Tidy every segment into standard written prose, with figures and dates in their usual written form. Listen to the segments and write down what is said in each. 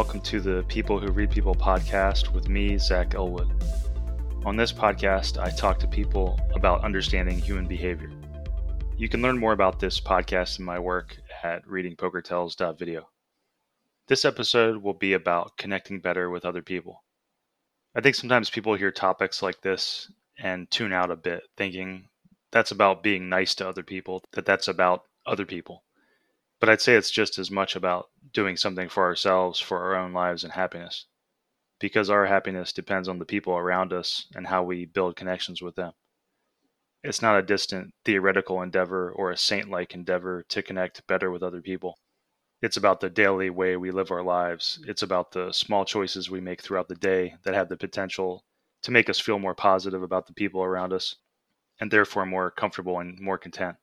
welcome to the People Who Read People podcast with me, Zach Elwood. On this podcast, I talk to people about understanding human behavior. You can learn more about this podcast and my work at readingpokertells.video. This episode will be about connecting better with other people. I think sometimes people hear topics like this and tune out a bit, thinking that's about being nice to other people, that's about other people. But I'd say it's just as much about doing something for ourselves, for our own lives and happiness. Because our happiness depends on the people around us and how we build connections with them. It's not a distant theoretical endeavor or a saint-like endeavor to connect better with other people. It's about the daily way we live our lives. It's about the small choices we make throughout the day that have the potential to make us feel more positive about the people around us and therefore more comfortable and more content.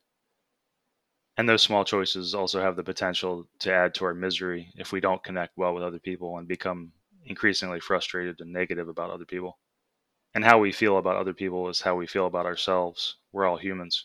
And those small choices also have the potential to add to our misery if we don't connect well with other people and become increasingly frustrated and negative about other people. And how we feel about other people is how we feel about ourselves. We're all humans.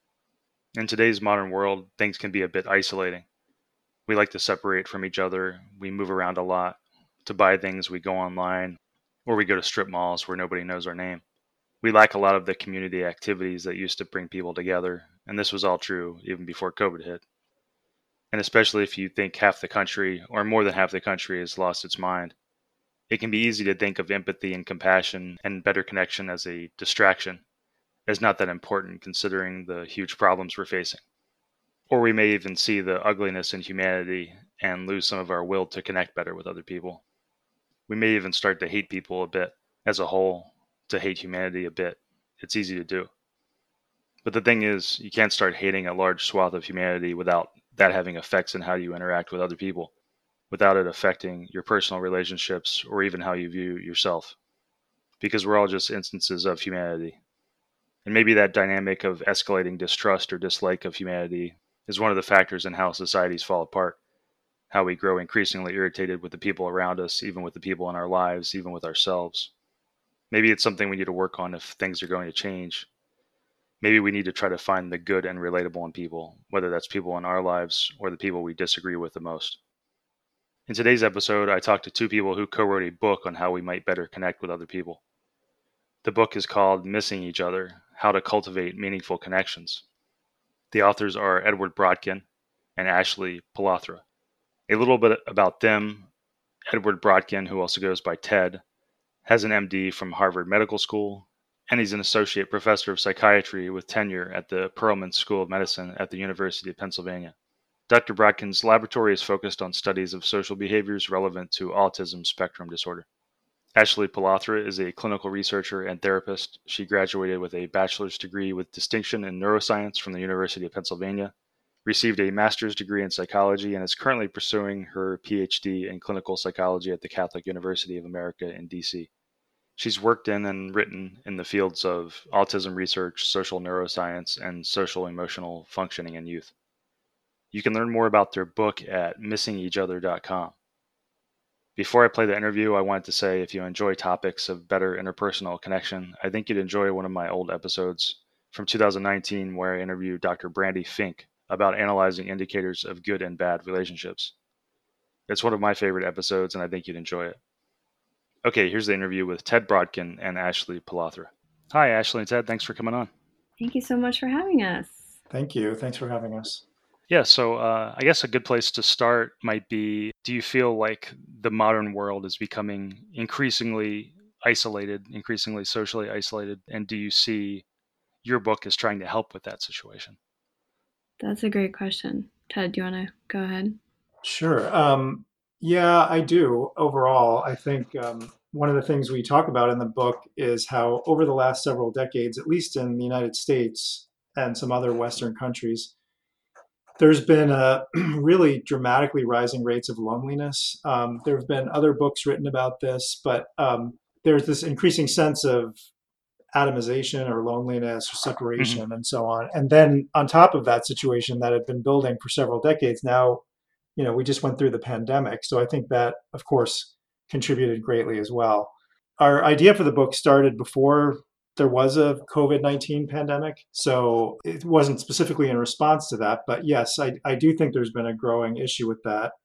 In today's modern world, things can be a bit isolating. We like to separate from each other. We move around a lot. To buy things, we go online, or we go to strip malls where nobody knows our name. We lack a lot of the community activities that used to bring people together, and this was all true even before COVID hit. And especially if you think half the country, or more than half the country, has lost its mind, it can be easy to think of empathy and compassion and better connection as a distraction, as not that important considering the huge problems we're facing. Or we may even see the ugliness in humanity and lose some of our will to connect better with other people. We may even start to hate people a bit as a whole, to hate humanity a bit. It's easy to do. But the thing is, you can't start hating a large swath of humanity without that having effects on how you interact with other people, without it affecting your personal relationships or even how you view yourself. Because we're all just instances of humanity. And maybe that dynamic of escalating distrust or dislike of humanity is one of the factors in how societies fall apart, how we grow increasingly irritated with the people around us, even with the people in our lives, even with ourselves. Maybe it's something we need to work on if things are going to change. Maybe we need to try to find the good and relatable in people, whether that's people in our lives or the people we disagree with the most. In today's episode, I talked to two people who co-wrote a book on how we might better connect with other people. The book is called Missing Each Other: How to Cultivate Meaningful Connections. The authors are Edward Brodkin and Ashley Palathra. A little bit about them: Edward Brodkin, who also goes by Ted, has an MD from Harvard Medical School, and he's an associate professor of psychiatry with tenure at the Perelman School of Medicine at the University of Pennsylvania. Dr. Brodkin's laboratory is focused on studies of social behaviors relevant to autism spectrum disorder. Ashley Palathra is a clinical researcher and therapist. She graduated with a bachelor's degree with distinction in neuroscience from the University of Pennsylvania, received a master's degree in psychology, and is currently pursuing her PhD in clinical psychology at the Catholic University of America in DC. She's worked in and written in the fields of autism research, social neuroscience, and social emotional functioning in youth. You can learn more about their book at missingeachother.com. Before I play the interview, I wanted to say if you enjoy topics of better interpersonal connection, I think you'd enjoy one of my old episodes from 2019 where I interviewed Dr. Brandy Fink about analyzing indicators of good and bad relationships. It's one of my favorite episodes, and I think you'd enjoy it. Okay, here's the interview with Ted Brodkin and Ashley Palathra. Hi, Ashley and Ted. Thanks for coming on. Thank you so much for having us. Thank you. Thanks for having us. Yeah, so I guess a good place to start might be, do you feel like the modern world is becoming increasingly isolated, increasingly socially isolated, and do you see your book as trying to help with that situation? That's a great question. Ted, do you want to go ahead? Sure. Yeah, I do. Overall, I think one of the things we talk about in the book is how over the last several decades, at least in the United States and some other Western countries, there's been a really dramatically rising rates of loneliness. There have been other books written about this, but there's this increasing sense of atomization or loneliness or separation and so on. And then on top of that situation that had been building for several decades, now, we just went through the pandemic. So I think that, of course, contributed greatly as well. Our idea for the book started before there was a COVID-19 pandemic. So it wasn't specifically in response to that. But yes, I do think there's been a growing issue with that.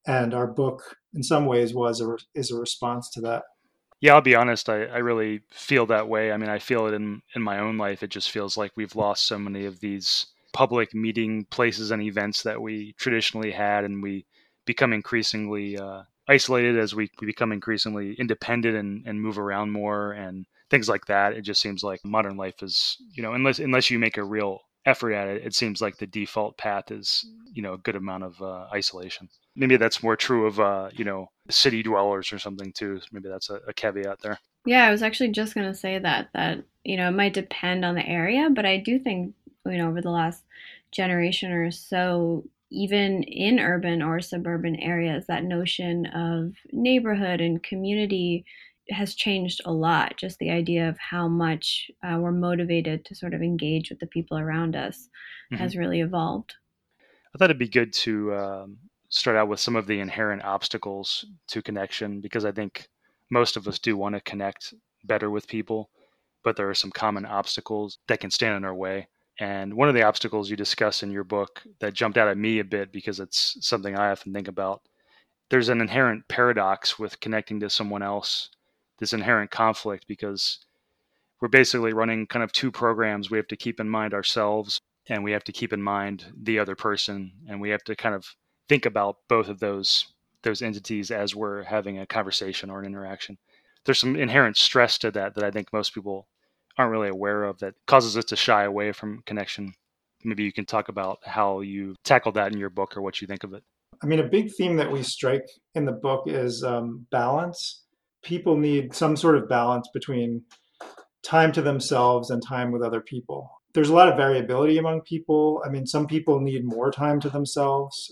And our book, in some ways, is a response to that. Yeah, I'll be honest. I really feel that way. I mean, I feel it in my own life. It just feels like we've lost so many of these public meeting places and events that we traditionally had, and we become increasingly isolated as we become increasingly independent and move around more and things like that. It just seems like modern life is, unless you make a real effort at it, it seems like the default path is, a good amount of isolation. Maybe that's more true of city dwellers or something too. Maybe that's a caveat there. Yeah, I was actually just going to say that it might depend on the area, but I do think over the last generation or so, even in urban or suburban areas, that notion of neighborhood and community has changed a lot. Just the idea of how much we're motivated to sort of engage with the people around us Mm-hmm. has really evolved. I thought it'd be good to start out with some of the inherent obstacles to connection, because I think most of us do want to connect better with people, but there are some common obstacles that can stand in our way. And one of the obstacles you discuss in your book that jumped out at me a bit, because it's something I often think about, there's an inherent paradox with connecting to someone else, this inherent conflict, because we're basically running kind of two programs. We have to keep in mind ourselves, and we have to keep in mind the other person, and we have to kind of think about both of those entities as we're having a conversation or an interaction. There's some inherent stress to that I think most people aren't really aware of, that causes us to shy away from connection. Maybe you can talk about how you tackle that in your book, or what you think of it. I mean, a big theme that we strike in the book is balance. People need some sort of balance between time to themselves and time with other people. There's a lot of variability among people. I mean, some people need more time to themselves,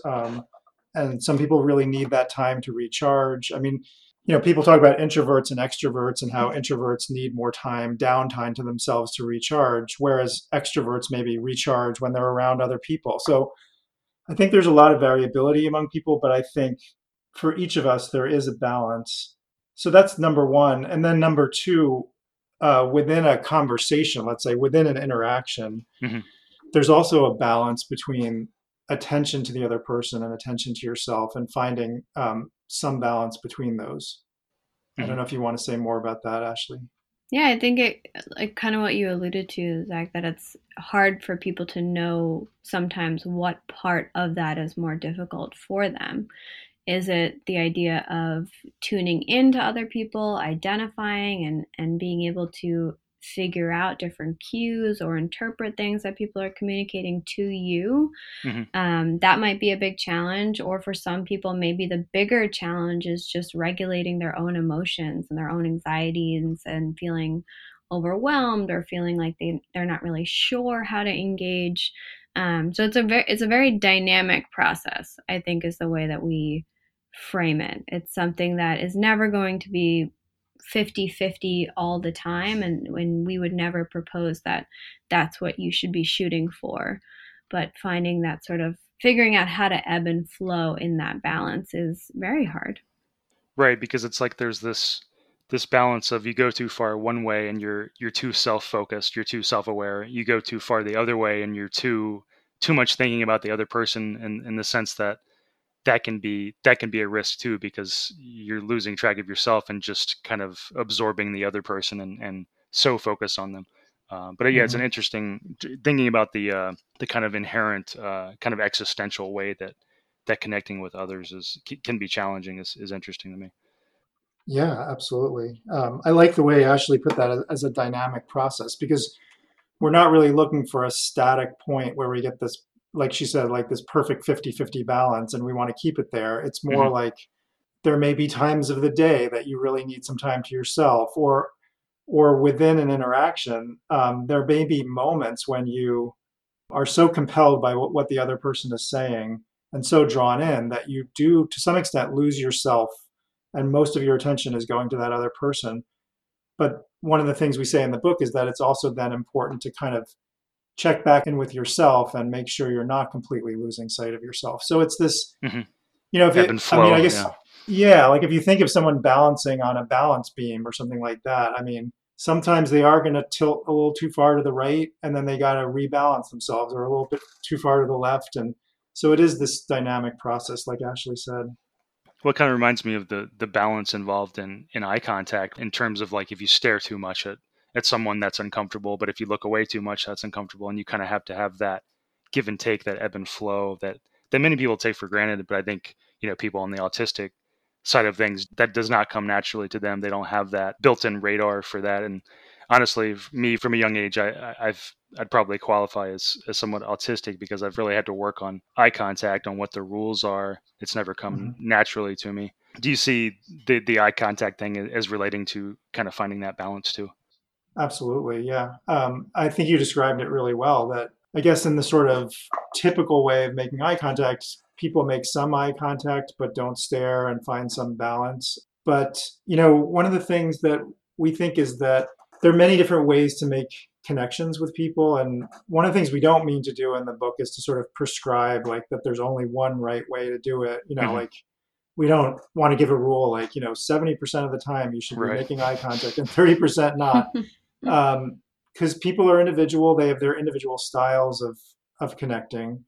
and some people really need that time to recharge. I mean, people talk about introverts and extroverts and how introverts need more time, downtime to themselves to recharge, whereas extroverts maybe recharge when they're around other people. So I think there's a lot of variability among people, but I think for each of us, there is a balance. So that's number one. And then number two, within a conversation, let's say within an interaction, Mm-hmm. there's also a balance between attention to the other person and attention to yourself, and finding some balance between those. I Mm-hmm. don't know if you want to say more about that, Ashley. Yeah, I think it, like kind of what you alluded to, Zach, that it's hard for people to know sometimes what part of that is more difficult for them. Is it the idea of tuning into other people, identifying and being able to figure out different cues or interpret things that people are communicating to you? Mm-hmm. That might be a big challenge. Or for some people, maybe the bigger challenge is just regulating their own emotions and their own anxieties and feeling overwhelmed or feeling like they're not really sure how to engage. So it's a very dynamic process, I think, is the way that we frame it. It's something that is never going to be 50-50 all the time, and when we would never propose that that's what you should be shooting for, but finding that sort of figuring out how to ebb and flow in that balance is very hard. Right, because it's like there's this balance of, you go too far one way and you're too self-focused, you're too self-aware. You go too far the other way and you're too much thinking about the other person, in the sense that that can be a risk too, because you're losing track of yourself and just kind of absorbing the other person, and so focused on them. But yeah, it's an Mm-hmm. interesting thinking about the kind of inherent kind of existential way that connecting with others can be challenging is interesting to me. Yeah, absolutely. I like the way Ashley put that as a dynamic process, because we're not really looking for a static point where we get this, like she said, like this perfect 50-50 balance and we want to keep it there. It's more Hmm. like there may be times of the day that you really need some time to yourself, or within an interaction, there may be moments when you are so compelled by what the other person is saying and so drawn in that you do to some extent lose yourself, and most of your attention is going to that other person. But one of the things we say in the book is that it's also then important to kind of check back in with yourself and make sure you're not completely losing sight of yourself. So it's this, Hmm. if Ebb it, and I mean, I flow. guess, Yeah. yeah, like if you think of someone balancing on a balance beam or something like that, I mean, sometimes they are going to tilt a little too far to the right, and then they got to rebalance themselves, or a little bit too far to the left. And so it is this dynamic process, like Ashley said. Well, it kind of reminds me of the balance involved in eye contact in terms of like if you stare too much at someone that's uncomfortable, but if you look away too much, that's uncomfortable. And you kind of have to have that give and take, that ebb and flow that many people take for granted. But I think, people on the autistic side of things, that does not come naturally to them. They don't have that built-in radar for that. And honestly, me from a young age, I'd probably qualify as somewhat autistic because I've really had to work on eye contact, on what the rules are. It's never come naturally to me. Do you see the eye contact thing as relating to kind of finding that balance too? Absolutely, yeah. I think you described it really well. That I guess in the sort of typical way of making eye contact, people make some eye contact but don't stare and find some balance. But one of the things that we think is that there are many different ways to make connections with people, and one of the things we don't mean to do in the book is to sort of prescribe like that there's only one right way to do it. Like we don't want to give a rule like 70% of the time you should be Right. making eye contact and 30% not. Because people are individual, they have their individual styles of connecting,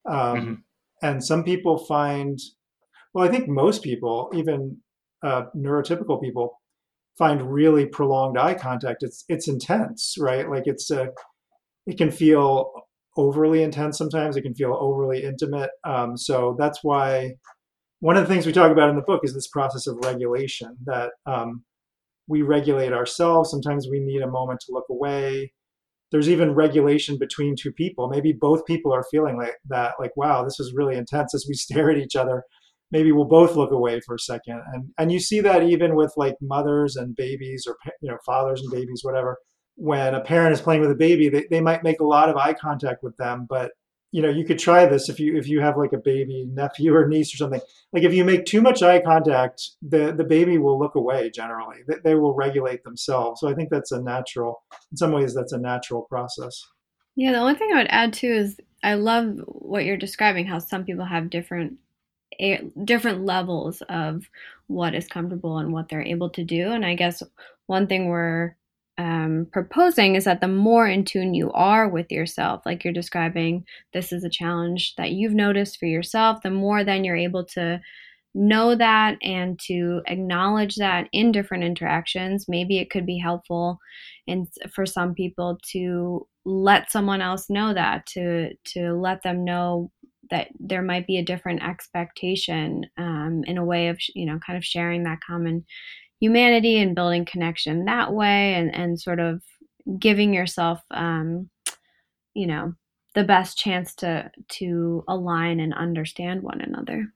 and some people find, well, I think most people, even neurotypical people, find really prolonged eye contact. It's intense, right? Like it can feel overly intense sometimes. It can feel overly intimate. So that's why one of the things we talk about in the book is this process of regulation that. We regulate ourselves. Sometimes we need a moment to look away. There's even regulation between two people. Maybe both people are feeling like that, like, wow, this is really intense as we stare at each other. Maybe we'll both look away for a second. And you see that even with like mothers and babies or, fathers and babies, whatever. When a parent is playing with a baby, they might make a lot of eye contact with them, but you could try this if you have like a baby nephew or niece or something. Like if you make too much eye contact, the baby will look away generally. They will regulate themselves. So I think that's in some ways, that's a natural process. Yeah, the only thing I would add too is I love what you're describing, how some people have different levels of what is comfortable and what they're able to do. And I guess one thing we're proposing is that the more in tune you are with yourself, like you're describing, this is a challenge that you've noticed for yourself, the more then you're able to know that and to acknowledge that in different interactions. Maybe it could be helpful and for some people to let someone else know that, to let them know that there might be a different expectation, in a way of kind of sharing that common humanity and building connection that way, and sort of giving yourself the best chance to align and understand one another.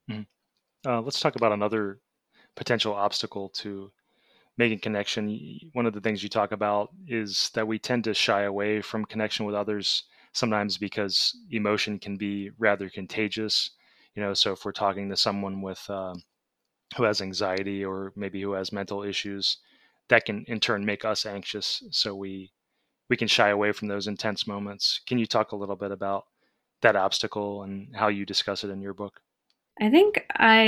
Let's talk about another potential obstacle to making connection. One of the things you talk about is that we tend to shy away from connection with others sometimes because emotion can be rather contagious. So if we're talking to someone with who has anxiety or maybe who has mental issues, that can in turn make us anxious. So we can shy away from those intense moments. Can you talk a little bit about that obstacle and how you discuss it in your book? I think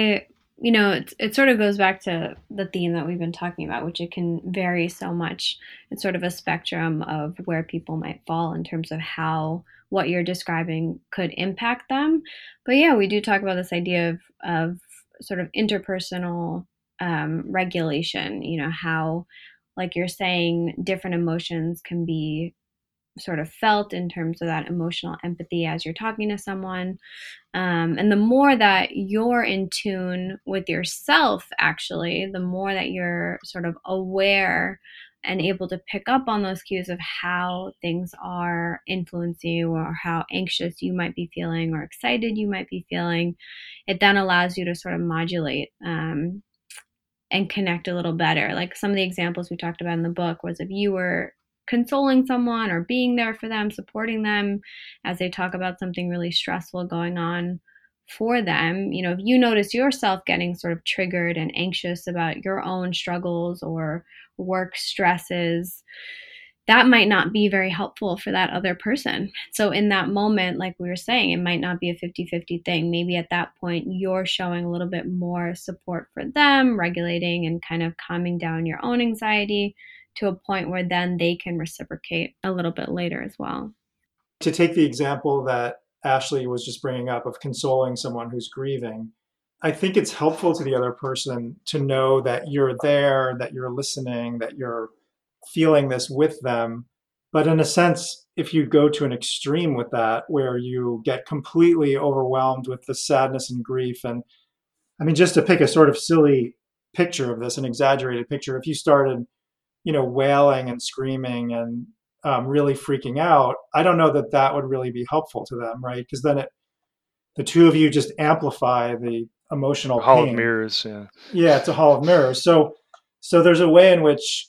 it sort of goes back to the theme that we've been talking about, which it can vary so much. It's sort of a spectrum of where people might fall in terms of how what you're describing could impact them. But yeah, we do talk about this idea of sort of interpersonal regulation, how, like you're saying, different emotions can be sort of felt in terms of that emotional empathy as you're talking to someone. And the more that you're in tune with yourself, actually, the more that you're sort of aware and able to pick up on those cues of how things are influencing you, or how anxious you might be feeling or excited you might be feeling, it then allows you to sort of modulate and connect a little better. Like some of the examples we talked about in the book was if you were consoling someone or being there for them, supporting them as they talk about something really stressful going on for them. If you notice yourself getting sort of triggered and anxious about your own struggles or work stresses, that might not be very helpful for that other person. So in that moment, like we were saying, it might not be a 50-50 thing. Maybe at that point, you're showing a little bit more support for them, regulating and kind of calming down your own anxiety to a point where then they can reciprocate a little bit later as well. To take the example that Ashley was just bringing up of consoling someone who's grieving, I think it's helpful to the other person to know that you're there, that you're listening, that you're feeling this with them. But in a sense, if you go to an extreme with that, where you get completely overwhelmed with the sadness and grief, and I mean, just to pick a sort of silly picture of this, an exaggerated picture, if you started, wailing and screaming and really freaking out, I don't know that that would really be helpful to them, right? Because then the two of you just amplify the emotional Hall of pain. Mirrors, yeah. Yeah, it's a hall of mirrors. So there's a way in which,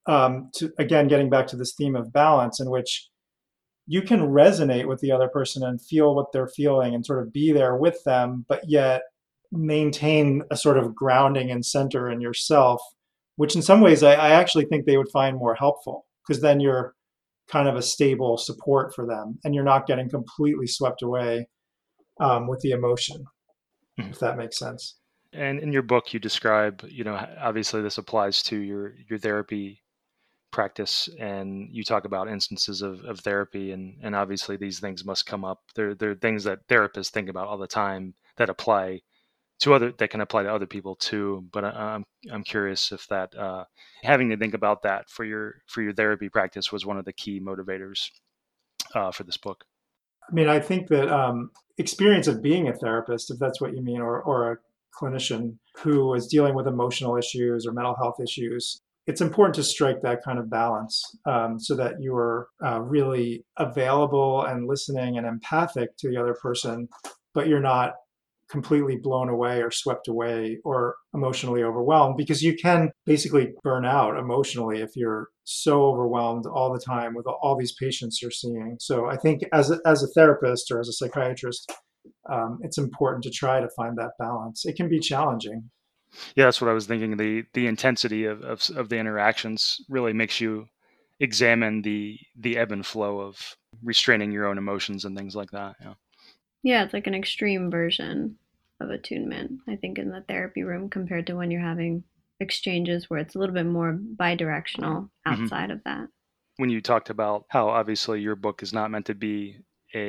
to again, getting back to this theme of balance, in which you can resonate with the other person and feel what they're feeling and sort of be there with them, but yet maintain a sort of grounding and center in yourself, which in some ways I actually think they would find more helpful, because then you're kind of a stable support for them and you're not getting completely swept away with the emotion, Mhm. if that makes sense. And in your book, you describe, obviously this applies to your therapy practice, and you talk about instances of therapy, and obviously these things must come up. They're things that therapists think about all the time that apply that can apply to other people too. But I'm curious if that having to think about that for your therapy practice was one of the key motivators for this book. I mean, I think that experience of being a therapist, if that's what you mean, or a clinician who is dealing with emotional issues or mental health issues, it's important to strike that kind of balance, so that you're really available and listening and empathic to the other person, but you're not completely blown away or swept away or emotionally overwhelmed, because you can basically burn out emotionally if you're so overwhelmed all the time with all these patients you're seeing. So I think as a therapist or as a psychiatrist, it's important to try to find that balance. It can be challenging. Yeah, that's what I was thinking. The intensity of the interactions really makes you examine the ebb and flow of restraining your own emotions and things like that. Yeah. Yeah, it's like an extreme version of attunement, I think, in the therapy room compared to when you're having exchanges where it's a little bit more bidirectional hmm outside of that. When you talked about how obviously your book is not meant to be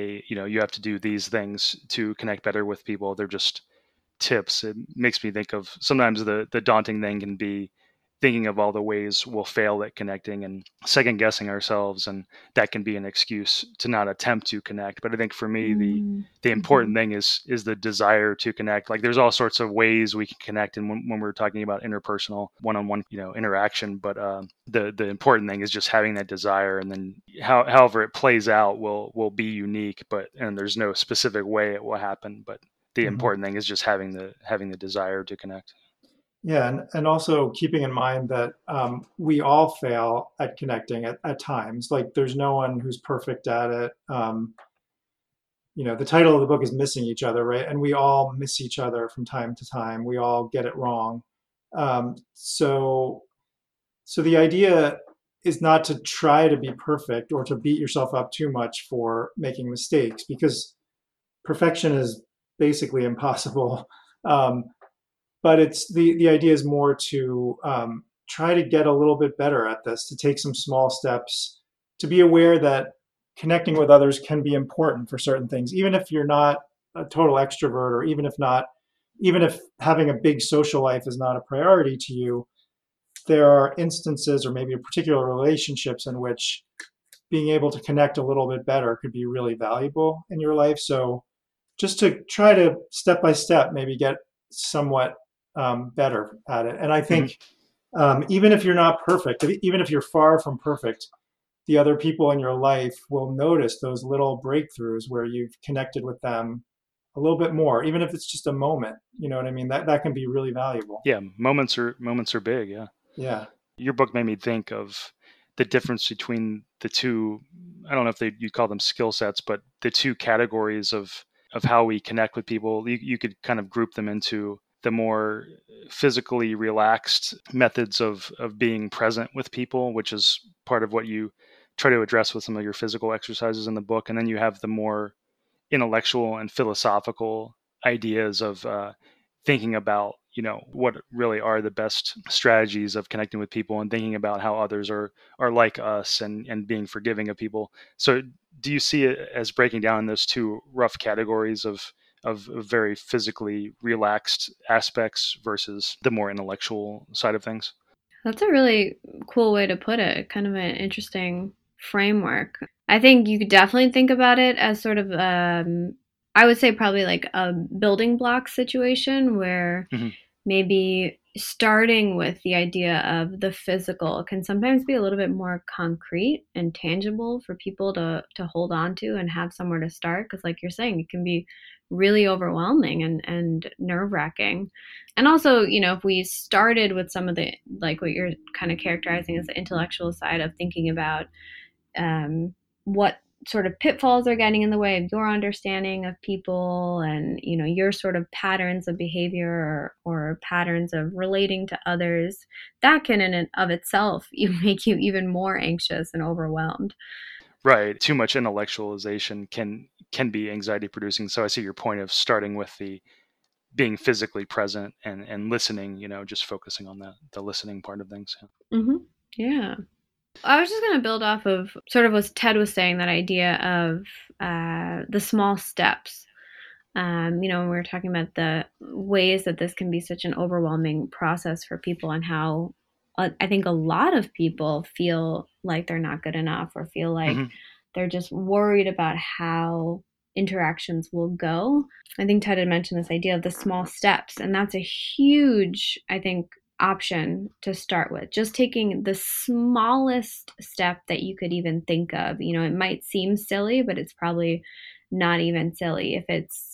you have to do these things to connect better with people. They're just tips. It makes me think of sometimes the daunting thing can be thinking of all the ways we'll fail at connecting and second guessing ourselves, and that can be an excuse to not attempt to connect. But I think for me the Mm-hmm. important thing is the desire to connect. Like there's all sorts of ways we can connect, and when we're talking about interpersonal one-on-one interaction, but the important thing is just having that desire, and then however it plays out will be unique, and there's no specific way it will happen, but the Mhm. important thing is just having the desire to connect. Yeah, and also keeping in mind that we all fail at connecting at times. Like there's no one who's perfect at it. The title of the book is Missing Each Other, right? And we all miss each other from time to time. We all get it wrong. So the idea is not to try to be perfect or to beat yourself up too much for making mistakes, because perfection is basically impossible. Um, but it's the idea is more to try to get a little bit better at this, to take some small steps, to be aware that connecting with others can be important for certain things, even if you're not a total extrovert, or even if having a big social life is not a priority to you. There are instances or maybe particular relationships in which being able to connect a little bit better could be really valuable in your life. So just to try to step by step maybe get somewhat better at it. And I hmm think even if you're not perfect, even if you're far from perfect, the other people in your life will notice those little breakthroughs where you've connected with them a little bit more, even if it's just a moment. You know what I mean? That can be really valuable. Yeah, moments are big. Yeah. Yeah. Your book made me think of the difference between the two. I don't know if you call them skill sets, but the two categories of how we connect with people. You could kind of group them into the more physically relaxed methods of being present with people, which is part of what you try to address with some of your physical exercises in the book. And then you have the more intellectual and philosophical ideas of thinking about what really are the best strategies of connecting with people, and thinking about how others are like us, and being forgiving of people. So do you see it as breaking down those two rough categories of very physically relaxed aspects versus the more intellectual side of things. That's a really cool way to put it, kind of an interesting framework. I think you could definitely think about it as sort of, I would say probably like a building block situation where maybe starting with the idea of the physical can sometimes be a little bit more concrete and tangible for people to hold on to and have somewhere to start. Because like you're saying, it can be really overwhelming and nerve wracking. And also, you know, if we started with some of the, like what you're kind of characterizing as the intellectual side of thinking about what sort of pitfalls are getting in the way of your understanding of people and, you know, your sort of patterns of behavior or patterns of relating to others, that can in and of itself make you even more anxious and overwhelmed. Right. Too much intellectualization can be anxiety producing. So I see your point of starting with the being physically present and listening, you know, just focusing on the listening part of things. Mm-hmm. Yeah. I was just going to build off of sort of what Ted was saying, that idea of the small steps. You know, when we were talking about the ways that this can be such an overwhelming process for people and how I think a lot of people feel like they're not good enough or feel like they're just worried about how interactions will go. I think Ted had mentioned this idea of the small steps, and that's a huge, I think, option to start with. Just taking the smallest step that you could even think of. You know, it might seem silly, but it's probably not even silly. If it's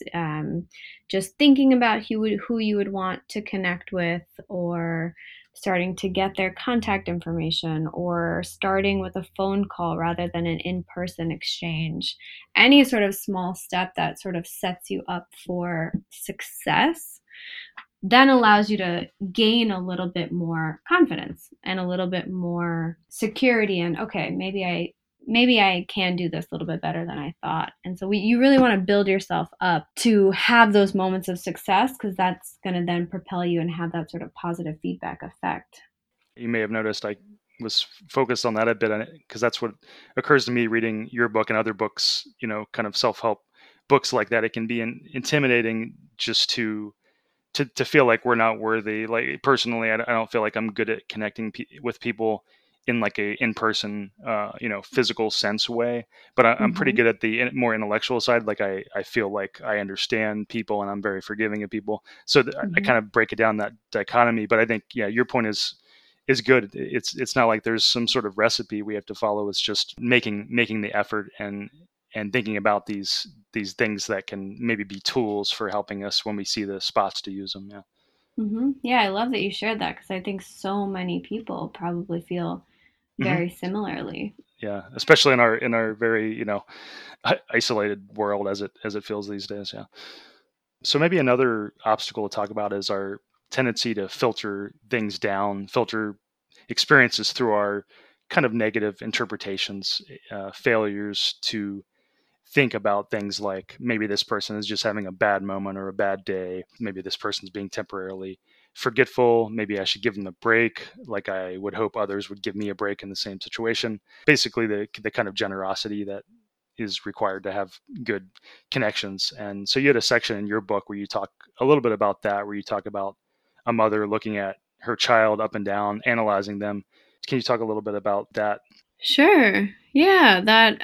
just thinking about who you would want to connect with, or starting to get their contact information, or starting with a phone call rather than an in-person exchange. Any sort of small step that sort of sets you up for success then allows you to gain a little bit more confidence and a little bit more security. And okay, maybe I can do this a little bit better than I thought. And so you really want to build yourself up to have those moments of success, because that's going to then propel you and have that sort of positive feedback effect. You may have noticed I was focused on that a bit because that's what occurs to me reading your book and other books, you know, kind of self-help books like that. It can be intimidating just to feel like we're not worthy. Like personally, I don't feel like I'm good at connecting with people in like a in-person, you know, physical sense way, but I'm pretty good at the more intellectual side. Like I feel like I understand people and I'm very forgiving of people. So I kind of break it down, that dichotomy. But I think, yeah, your point is good. It's not like there's some sort of recipe we have to follow. It's just making the effort and thinking about these things that can maybe be tools for helping us when we see the spots to use them. Yeah. Yeah, I love that you shared that, because I think so many people probably feel very similarly. Yeah, especially in our very, you know, isolated world as it feels these days. Yeah. So maybe another obstacle to talk about is our tendency to filter things down, filter experiences through our kind of negative interpretations, failures to think about things like maybe this person is just having a bad moment or a bad day. Maybe this person's being temporarily forgetful. Maybe I should give them a break, like I would hope others would give me a break in the same situation. Basically, the kind of generosity that is required to have good connections. And so you had a section in your book where you talk a little bit about that, where you talk about a mother looking at her child up and down, analyzing them. Can you talk a little bit about that? Sure. Yeah, that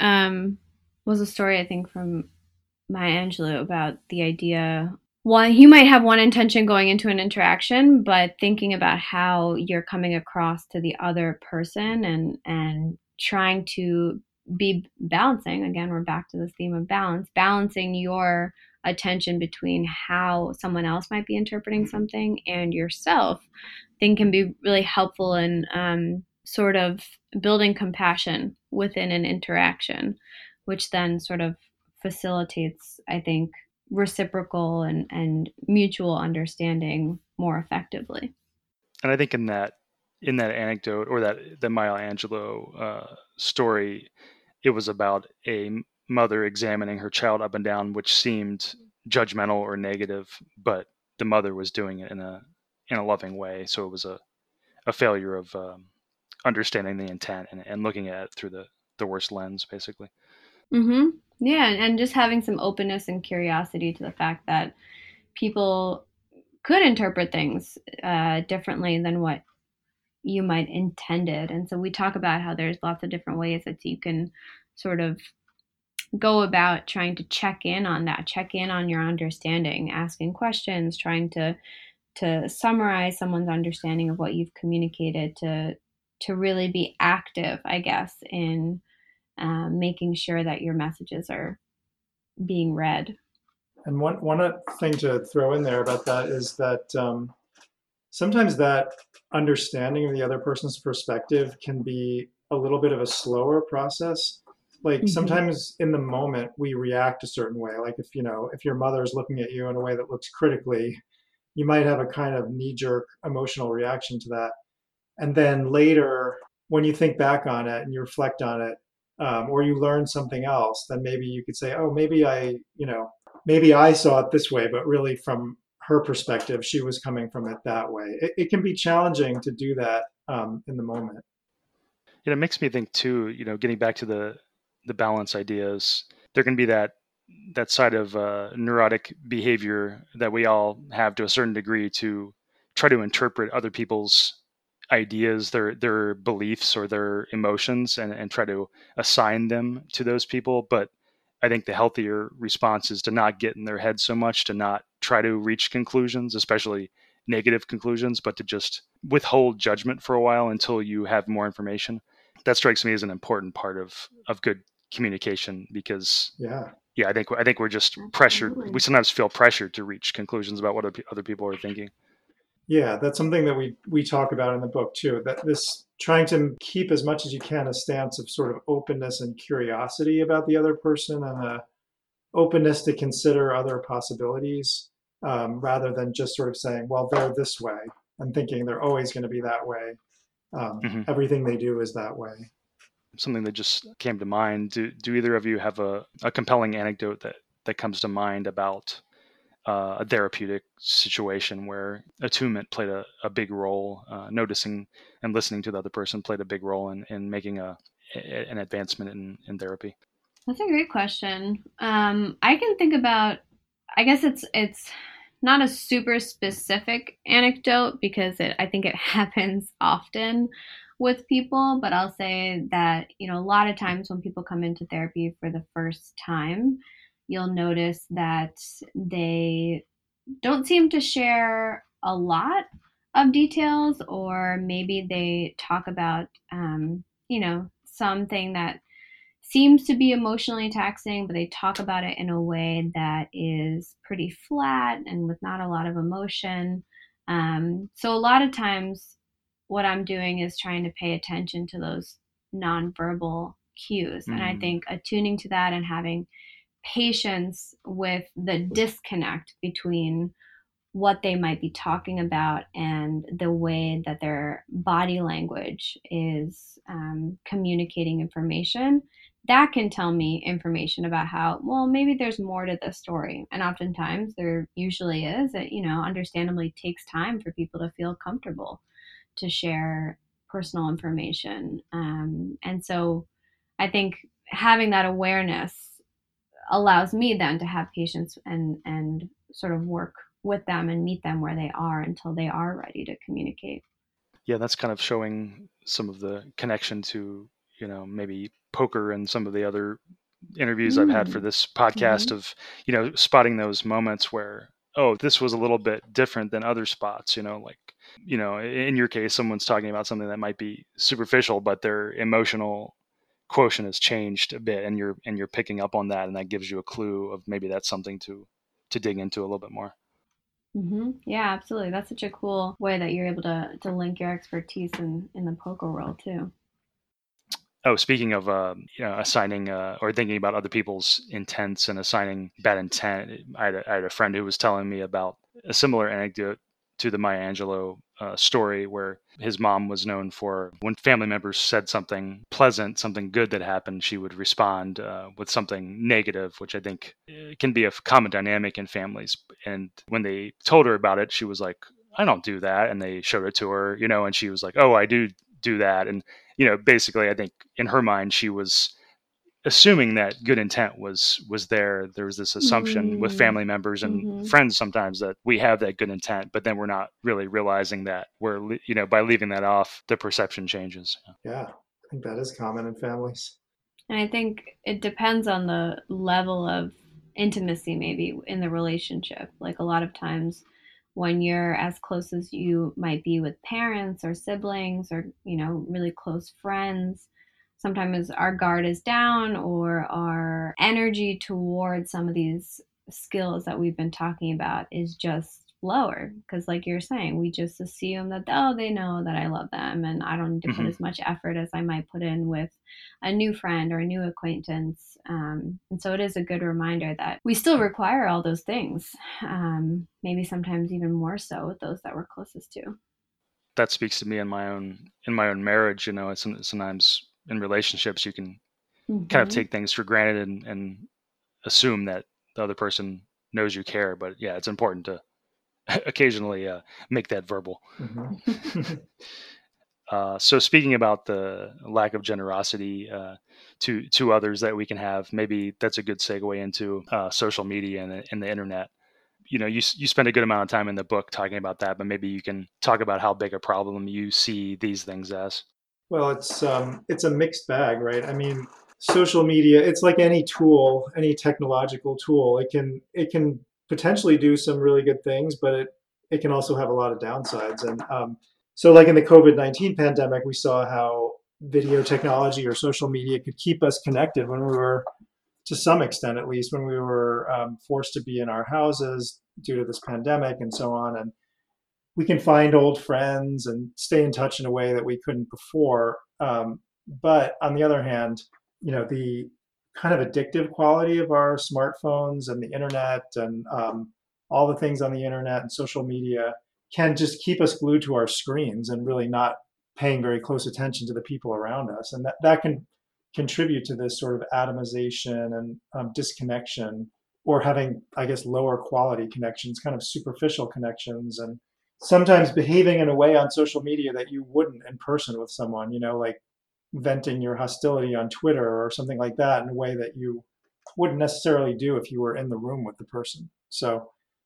was a story, I think, from Maya Angelou about the idea. Well, you might have one intention going into an interaction, but thinking about how you're coming across to the other person and trying to be balancing. Again, we're back to this theme of balance, balancing your attention between how someone else might be interpreting something and yourself, I think can be really helpful in sort of building compassion within an interaction, which then sort of facilitates, I think, reciprocal and mutual understanding more effectively. And I think in that anecdote, or the Maya Angelou story, it was about a mother examining her child up and down, which seemed judgmental or negative, but the mother was doing it in a loving way. So it was a failure of understanding the intent and looking at it through the worst lens, basically. Yeah, and just having some openness and curiosity to the fact that people could interpret things differently than what you might intended. And so we talk about how there's lots of different ways that you can sort of go about trying to check in on that, check in on your understanding, asking questions, trying to summarize someone's understanding of what you've communicated, to really be active, I guess, in making sure that your messages are being read. And one thing to throw in there about that is that sometimes that understanding of the other person's perspective can be a little bit of a slower process. Like Mm-hmm. sometimes in the moment we react a certain way. Like if if your mother is looking at you in a way that looks critically, you might have a kind of knee-jerk emotional reaction to that. And then later, when you think back on it and you reflect on it, or you learn something else, then maybe you could say, oh, maybe I saw it this way, but really from her perspective, she was coming from it that way. It can be challenging to do that in the moment. It makes me think too, getting back to the balance ideas, there can be that side of neurotic behavior that we all have to a certain degree to try to interpret other people's ideas, their beliefs or their emotions, and try to assign them to those people. But I think the healthier response is to not get in their head so much, to not try to reach conclusions, especially negative conclusions, but to just withhold judgment for a while until you have more information. That strikes me as an important part of good communication, because Yeah. yeah, I think we're just pressured. Absolutely. We sometimes feel pressured to reach conclusions about what other people are thinking. Yeah, that's something that we talk about in the book too. That this trying to keep as much as you can a stance of sort of openness and curiosity about the other person, and a openness to consider other possibilities, rather than just sort of saying, well, they're this way, and thinking they're always going to be that way. Hmm. Everything they do is that way. Something that just came to mind. Do either of you have a compelling anecdote that comes to mind about a therapeutic situation where attunement played a big role, noticing and listening to the other person played a big role in making an advancement in therapy? That's a great question. I can think about. I guess it's not a super specific anecdote because I think it happens often with people. But I'll say that a lot of times when people come into therapy for the first time, you'll notice that they don't seem to share a lot of details, or maybe they talk about something that seems to be emotionally taxing, but they talk about it in a way that is pretty flat and with not a lot of emotion. So a lot of times, what I'm doing is trying to pay attention to those nonverbal cues, and I Mm. think attuning to that and having patience with the disconnect between what they might be talking about and the way that their body language is communicating information, that can tell me information about how, well, maybe there's more to the story. And oftentimes there usually is. It, understandably takes time for people to feel comfortable to share personal information. And so I think having that awareness allows me then to have patience and sort of work with them and meet them where they are until they are ready to communicate. Yeah, that's kind of showing some of the connection to, maybe poker and some of the other interviews I've had for Mm. this podcast Mm-hmm. of, spotting those moments where, oh, this was a little bit different than other spots, like, in your case, someone's talking about something that might be superficial, but their emotional quotient has changed a bit, and you're picking up on that, and that gives you a clue of maybe that's something to dig into a little bit more. Mm-hmm. Yeah, absolutely. That's such a cool way that you're able to link your expertise in the poker world too. Oh, speaking of assigning or thinking about other people's intents and assigning bad intent, I had a friend who was telling me about a similar anecdote to the Maya Angelou story, where his mom was known for, when family members said something pleasant, something good that happened, she would respond with something negative, which I think can be a common dynamic in families. And when they told her about it, she was like, "I don't do that," and they showed it to her, and she was like, "Oh, I do that," and basically, I think in her mind, she was assuming that good intent was there. There was this assumption with family members and friends sometimes that we have that good intent, but then we're not really realizing that we're, by leaving that off, the perception changes. Yeah, I think that is common in families. And I think it depends on the level of intimacy maybe in the relationship. Like a lot of times when you're as close as you might be with parents or siblings or, really close friends, sometimes our guard is down or our energy towards some of these skills that we've been talking about is just lower because like you're saying, we just assume that they know that I love them and I don't need to put as much effort as I might put in with a new friend or a new acquaintance. And so it is a good reminder that we still require all those things, maybe sometimes even more so with those that we're closest to. That speaks to me in my own marriage. Sometimes in relationships you can kind of take things for granted and assume that the other person knows you care, but yeah, it's important to occasionally make that verbal. So speaking about the lack of generosity to others that we can have, maybe that's a good segue into social media and the internet. You spend a good amount of time in the book talking about that, but maybe you can talk about how big a problem you see these things as. Well, it's a mixed bag, right? I mean, social media, it's like any tool, any technological tool. It can potentially do some really good things, but it can also have a lot of downsides. And so like in the COVID-19 pandemic, we saw how video technology or social media could keep us connected when we were, to some extent at least, when we were forced to be in our houses due to this pandemic and so on. And we can find old friends and stay in touch in a way that we couldn't before. But on the other hand, the kind of addictive quality of our smartphones and the internet and all the things on the internet and social media can just keep us glued to our screens and really not paying very close attention to the people around us. And that can contribute to this sort of atomization and disconnection, or having, I guess, lower quality connections, kind of superficial connections, and sometimes behaving in a way on social media that you wouldn't in person with someone, like venting your hostility on Twitter or something like that in a way that you wouldn't necessarily do if you were in the room with the person. So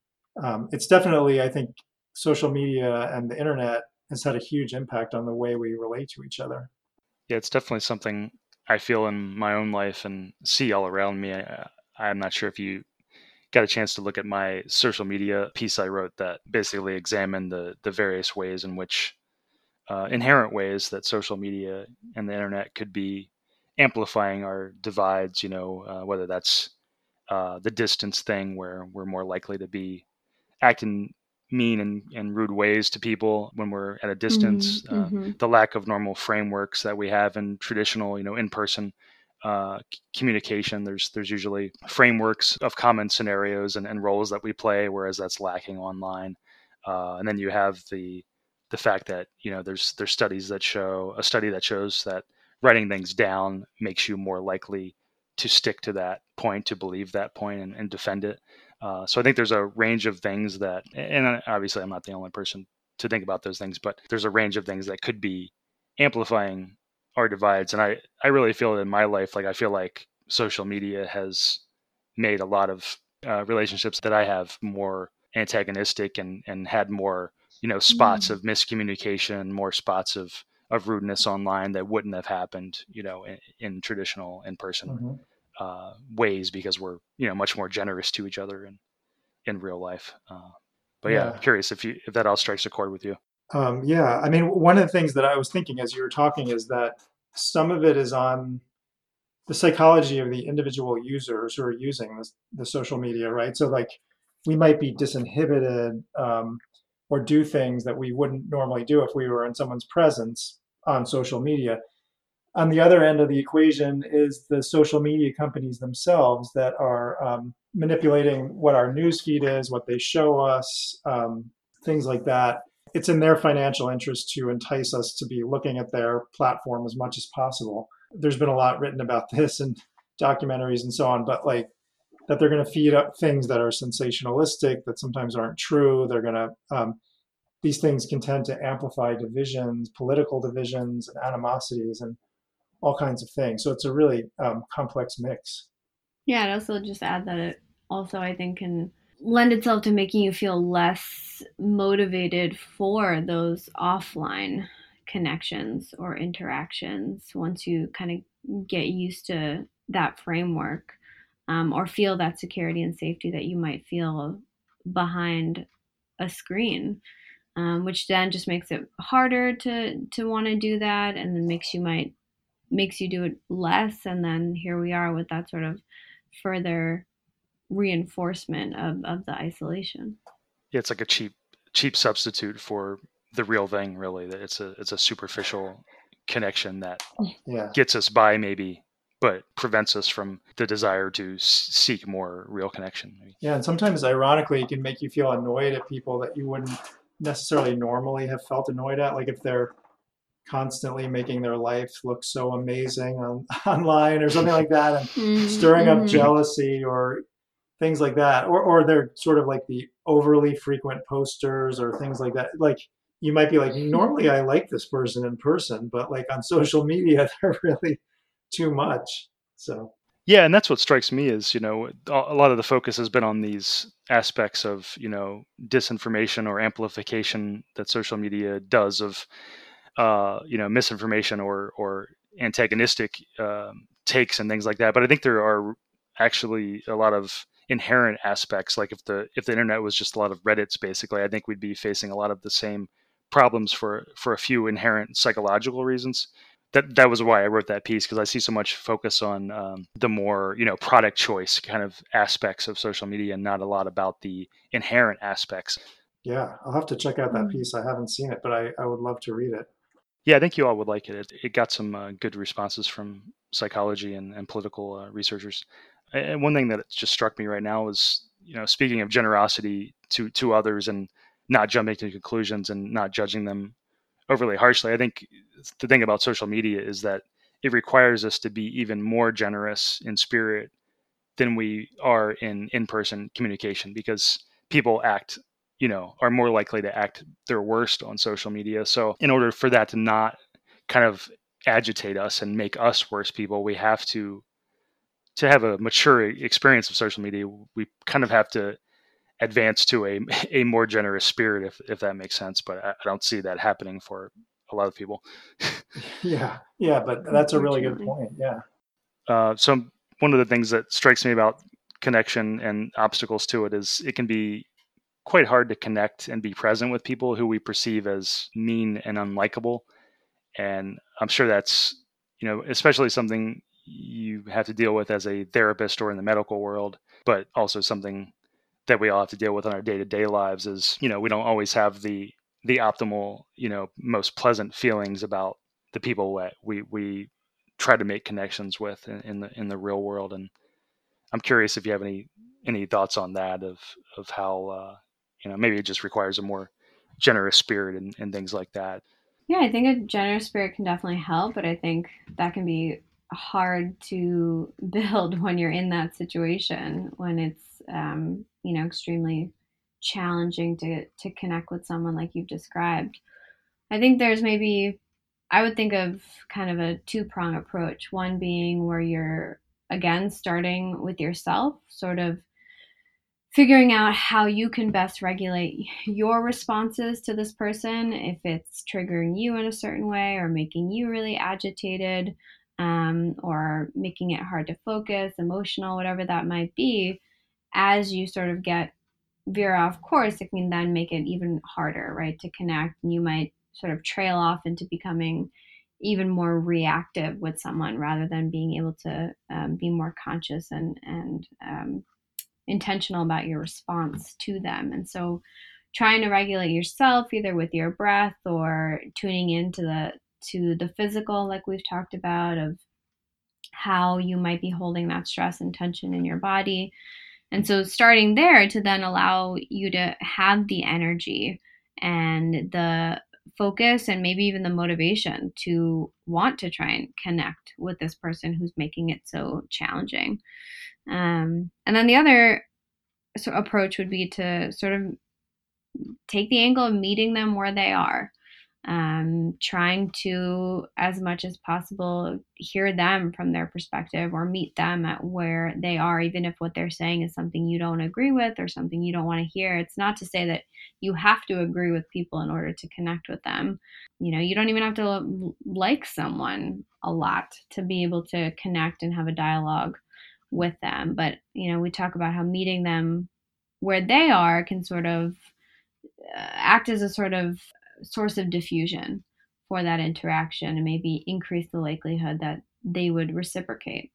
it's definitely, I think, social media and the internet has had a huge impact on the way we relate to each other. Yeah, it's definitely something I feel in my own life and see all around me. I'm not sure if you got a chance to look at my social media piece I wrote that basically examined the various ways in which inherent ways that social media and the internet could be amplifying our divides, whether that's the distance thing where we're more likely to be acting mean and rude ways to people when we're at a distance, the lack of normal frameworks that we have in traditional, in-person communication. There's usually frameworks of common scenarios and roles that we play, whereas that's lacking online. And then you have the fact that, there's studies that shows that writing things down makes you more likely to stick to that point, to believe that point and defend it. So I think there's a range of things that, and obviously I'm not the only person to think about those things, but there's a range of things that could be amplifying our divides. And I really feel it in my life. Like I feel like social media has made a lot of relationships that I have more antagonistic and had more, spots of miscommunication, more spots of rudeness online that wouldn't have happened, in traditional in-person ways, because we're, much more generous to each other in real life. But yeah, I'm curious if that all strikes a chord with you. Yeah, I mean, one of the things that I was thinking as you were talking is that some of it is on the psychology of the individual users who are using the social media, right? So like we might be disinhibited or do things that we wouldn't normally do if we were in someone's presence on social media. On the other end of the equation is the social media companies themselves that are manipulating what our news feed is, what they show us, things like that. It's in their financial interest to entice us to be looking at their platform as much as possible. There's been a lot written about this in documentaries and so on, but like that they're going to feed up things that are sensationalistic, that sometimes aren't true. They're going to, these things can tend to amplify divisions, political divisions and animosities. And all kinds of things. So it's a really complex mix. Yeah, I'd also just add that it also, I think, can lend itself to making you feel less motivated for those offline connections or interactions once you kind of get used to that framework, or feel that security and safety that you might feel behind a screen, which then just makes it harder to want to do that, and then makes you do it less. And then here we are with that sort of further reinforcement of the isolation. Yeah, it's like a cheap substitute for the real thing, really. That it's a superficial connection that gets us by maybe, but prevents us from the desire to seek more real connection. Yeah, and sometimes ironically it can make you feel annoyed at people that you wouldn't necessarily normally have felt annoyed at, like if they're constantly making their life look so amazing online or something like that, and stirring up jealousy or things like that, or they're sort of like the overly frequent posters or things like that. Like you might be like, normally I like this person in person, but like on social media they're really too much. So yeah, and that's what strikes me is, a lot of the focus has been on these aspects of, disinformation or amplification that social media does of, misinformation or antagonistic takes and things like that. But I think there are actually a lot of inherent aspects. Like if the internet was just a lot of Reddits, basically, I think we'd be facing a lot of the same problems for a few inherent psychological reasons. That was why I wrote that piece, because I see so much focus on the more product choice kind of aspects of social media, and not a lot about the inherent aspects. Yeah, I'll have to check out that piece. I haven't seen it, but I would love to read it. Yeah, I think you all would like it. It got some good responses from psychology and political researchers. And one thing that just struck me right now is, speaking of generosity to others and not jumping to conclusions and not judging them overly harshly. I think the thing about social media is that it requires us to be even more generous in spirit than we are in in-person communication, because people are more likely to act their worst on social media. So in order for that to not kind of agitate us and make us worse people, we have to have a mature experience of social media. We kind of have to advance to a more generous spirit, if that makes sense. But I don't see that happening for a lot of people. Yeah, but that's a really good point. Yeah. So one of the things that strikes me about connection and obstacles to it is it can be quite hard to connect and be present with people who we perceive as mean and unlikable. And I'm sure that's, especially something you have to deal with as a therapist or in the medical world, but also something that we all have to deal with in our day-to-day lives is, we don't always have the optimal, most pleasant feelings about the people that we try to make connections with in the real world. And I'm curious if you have any thoughts on that of how, maybe it just requires a more generous spirit and things like that. Yeah, I think a generous spirit can definitely help, but I think that can be hard to build when you're in that situation, when it's extremely challenging to connect with someone like you've described. I think I would think of kind of a two-prong approach. One being where you're again starting with yourself, sort of figuring out how you can best regulate your responses to this person, if it's triggering you in a certain way or making you really agitated, or making it hard to focus, emotional, whatever that might be. As you sort of veer off course, it can then make it even harder, right, to connect. And you might sort of trail off into becoming even more reactive with someone rather than being able to be more conscious and intentional about your response to them. And so trying to regulate yourself either with your breath or tuning into the physical, like we've talked about, of how you might be holding that stress and tension in your body. And so starting there to then allow you to have the energy and the focus and maybe even the motivation to want to try and connect with this person who's making it so challenging. And then the other approach would be to sort of take the angle of meeting them where they are. trying to, as much as possible, hear them from their perspective or meet them at where they are, even if what they're saying is something you don't agree with or something you don't want to hear. It's not to say that you have to agree with people in order to connect with them. You don't even have to like someone a lot to be able to connect and have a dialogue with them. But, we talk about how meeting them where they are can sort of act as a sort of source of diffusion for that interaction and maybe increase the likelihood that they would reciprocate.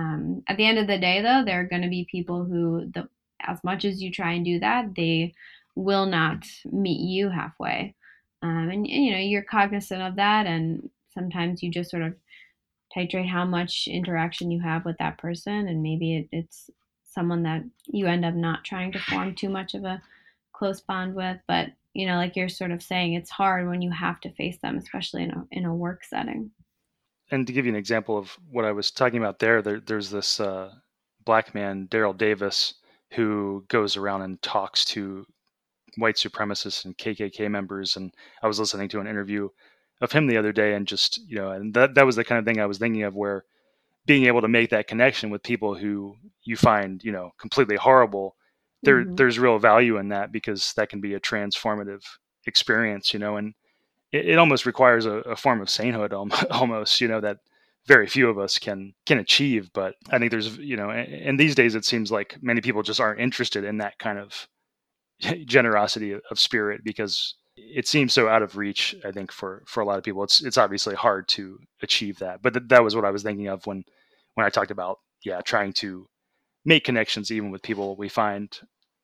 At the end of the day, though, there are going to be people who, as much as you try and do that, they will not meet you halfway. And you're cognizant of that, and sometimes you just sort of titrate how much interaction you have with that person, and maybe it's someone that you end up not trying to form too much of a close bond with. But like you're sort of saying, it's hard when you have to face them, especially in a work setting. And to give you an example of what I was talking about there's this black man, Daryl Davis, who goes around and talks to white supremacists and KKK members. And I was listening to an interview of him the other day, and just, and that was the kind of thing I was thinking of, where being able to make that connection with people who you find, completely horrible, there's real value in that, because that can be a transformative experience, and it almost requires a form of sainthood almost, that very few of us can achieve. But I think there's, and these days it seems like many people just aren't interested in that kind of generosity of spirit, because it seems so out of reach, I think, for a lot of people. It's obviously hard to achieve that. But that was what I was thinking of when I talked about, trying to make connections even with people we find,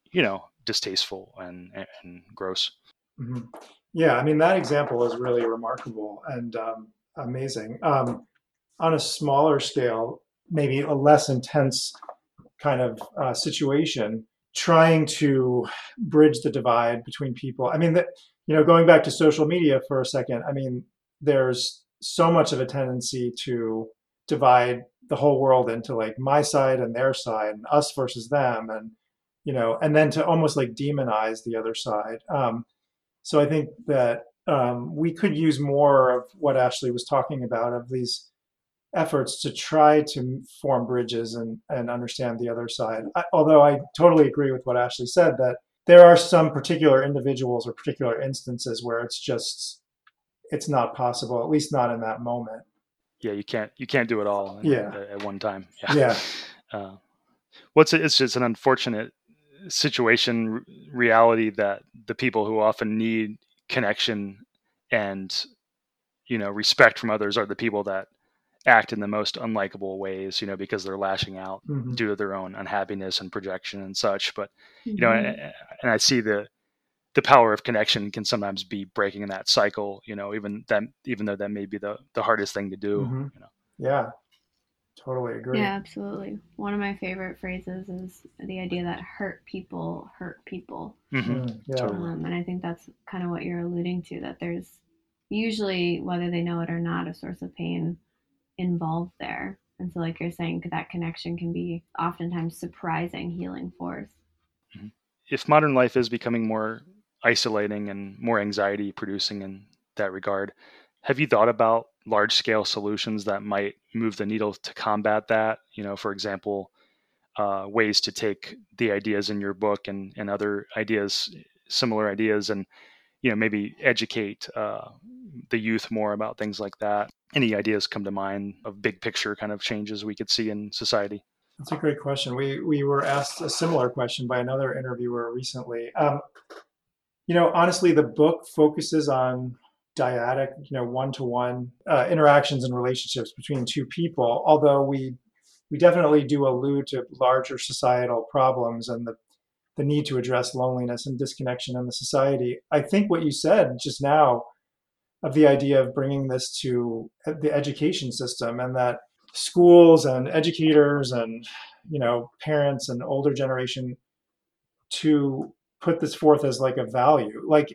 distasteful and gross. Mm-hmm. Yeah, I mean, that example is really remarkable and amazing. On a smaller scale, maybe a less intense kind of situation, trying to bridge the divide between people. I mean, going back to social media for a second, I mean, there's so much of a tendency to divide the whole world into like my side and their side, and us versus them, and and then to almost like demonize the other side. So I think that we could use more of what Ashley was talking about, of these efforts to try to form bridges and understand the other side. Although I totally agree with what Ashley said, that there are some particular individuals or particular instances where it's not possible, at least not in that moment. Yeah, you can't do it all at one time. Yeah. It's just an unfortunate situation, reality, that the people who often need connection and respect from others are the people that act in the most unlikable ways, because they're lashing out due to their own unhappiness and projection and such. But and I see the power of connection can sometimes be breaking in that cycle, even though that may be the hardest thing to do. Yeah, totally agree. Yeah, absolutely. One of my favorite phrases is the idea that hurt people hurt people. Yeah. And I think that's kind of what you're alluding to, that there's usually, whether they know it or not, a source of pain involved there. And so, like you're saying, that connection can be oftentimes surprising healing force. If modern life is becoming more isolating and more anxiety producing in that regard, have you thought about large scale solutions that might move the needle to combat that? For example, ways to take the ideas in your book and other ideas, similar ideas, and maybe educate the youth more about things like that. Any ideas come to mind of big picture kind of changes we could see in society? That's a great question. We were asked a similar question by another interviewer recently. Honestly, the book focuses on dyadic, one-to-one interactions and relationships between two people, although we definitely do allude to larger societal problems and the need to address loneliness and disconnection in the society. I think what you said just now, of the idea of bringing this to the education system, and that schools and educators and parents and older generation to put this forth as like a value, like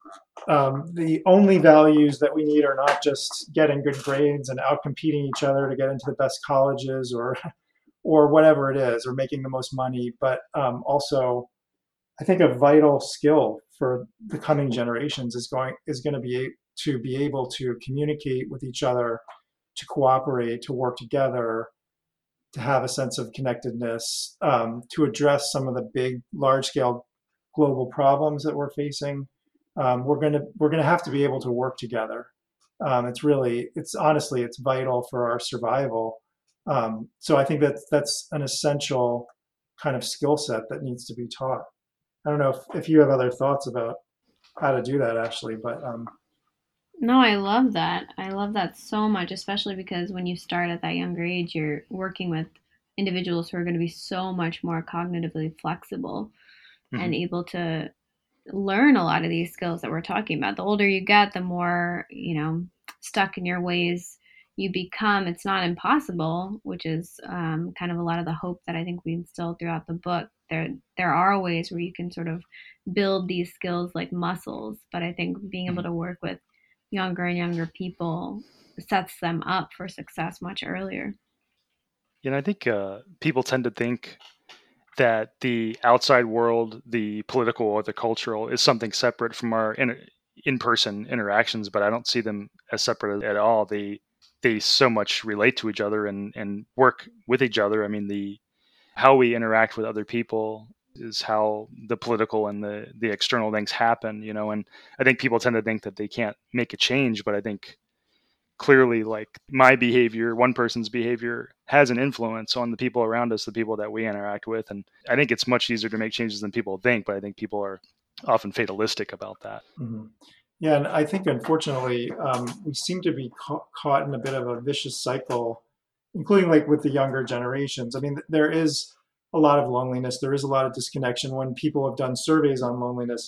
the only values that we need are not just getting good grades and outcompeting each other to get into the best colleges or whatever it is, or making the most money, but also I think a vital skill for the coming generations is going to be to be able to communicate with each other, to cooperate, to work together, to have a sense of connectedness, to address some of the big, large-scale global problems that we're facing. We're gonna have to be able to work together. It's honestly, it's vital for our survival. So I think that's an essential kind of skill set that needs to be taught. I don't know if you have other thoughts about how to do that, Ashley, but No, I love that. I love that so much, especially because when you start at that younger age, you're working with individuals who are going to be so much more cognitively flexible and able to learn a lot of these skills that we're talking about. The older you get, the more, stuck in your ways you become. It's not impossible, which is kind of a lot of the hope that I think we instill throughout the book. There are ways where you can sort of build these skills like muscles, but I think being able to work with younger and younger people sets them up for success much earlier. I think people tend to think that the outside world, the political or the cultural, is something separate from our in-person interactions, but I don't see them as separate at all. They so much relate to each other and work with each other. I mean, how we interact with other people is how the political and the external things happen, and I think people tend to think that they can't make a change, but I think clearly, like, my behavior, one person's behavior has an influence on the people around us, the people that we interact with. And I think it's much easier to make changes than people think, but I think people are often fatalistic about that. Mm-hmm. Yeah, and I think, unfortunately, we seem to be caught in a bit of a vicious cycle, including like with the younger generations. I mean, there is a lot of loneliness. There is a lot of disconnection. When people have done surveys on loneliness,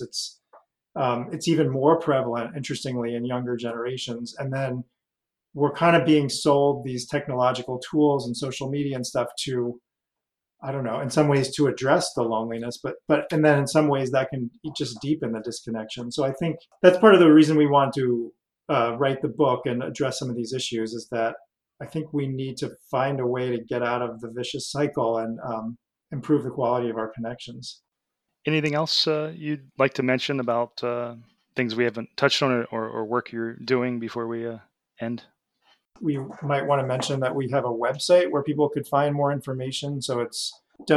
it's even more prevalent, interestingly, in younger generations. And then we're kind of being sold these technological tools and social media and stuff to, I don't know, in some ways to address the loneliness, and then in some ways that can just deepen the disconnection. So I think that's part of the reason we want to write the book and address some of these issues, is that I think we need to find a way to get out of the vicious cycle and improve the quality of our connections. Anything else you'd like to mention about things we haven't touched on or work you're doing before we end? We might want to mention that we have a website where people could find more information. So it's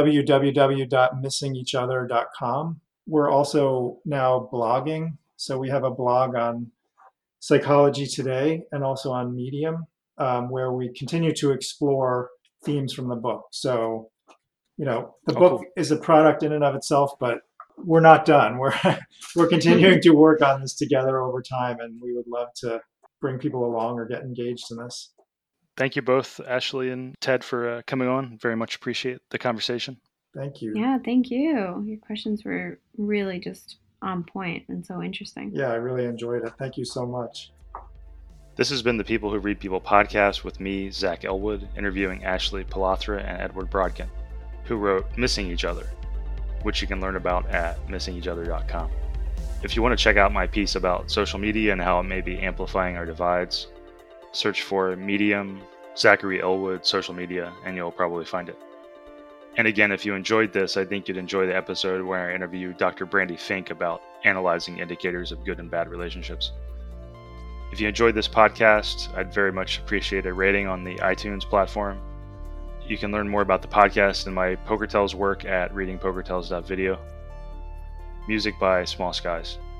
www.missingeachother.com. We're also now blogging. So we have a blog on Psychology Today and also on Medium, where we continue to explore themes from the book. So, the book is a product in and of itself, but we're not done. We're continuing to work on this together over time, and we would love to bring people along or get engaged in this. Thank you both, Ashley and Ted, for coming on. Very much appreciate the conversation. Thank you. Yeah, thank you. Your questions were really just on point and so interesting. Yeah, I really enjoyed it. Thank you so much. This has been the People Who Read People podcast with me, Zach Elwood, interviewing Ashley Palathra and Edward Brodkin, who wrote Missing Each Other, which you can learn about at missingeachother.com. If you want to check out my piece about social media and how it may be amplifying our divides, search for Medium, Zachary Elwood, social media, and you'll probably find it. And again, if you enjoyed this, I think you'd enjoy the episode where I interview Dr. Brandy Fink about analyzing indicators of good and bad relationships. If you enjoyed this podcast, I'd very much appreciate a rating on the iTunes platform. You can learn more about the podcast and my PokerTells work at readingpokertells.video. Music by Small Skies.